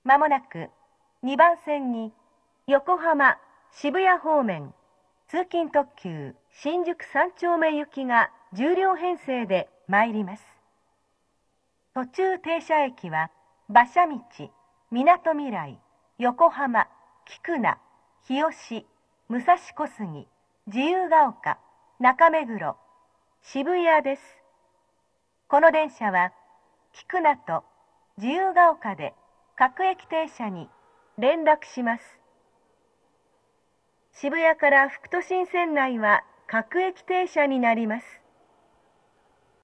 まもなく2番線に横浜渋谷方面通勤特急新宿三丁目行きが10両編成で参ります。途中停車駅は馬車道、みなとみらい、横浜、菊名、日吉、武蔵小杉、自由が丘、中目黒、渋谷です。この電車は菊名と自由が丘で各駅停車に連絡します。渋谷から副都心線内は各駅停車になります。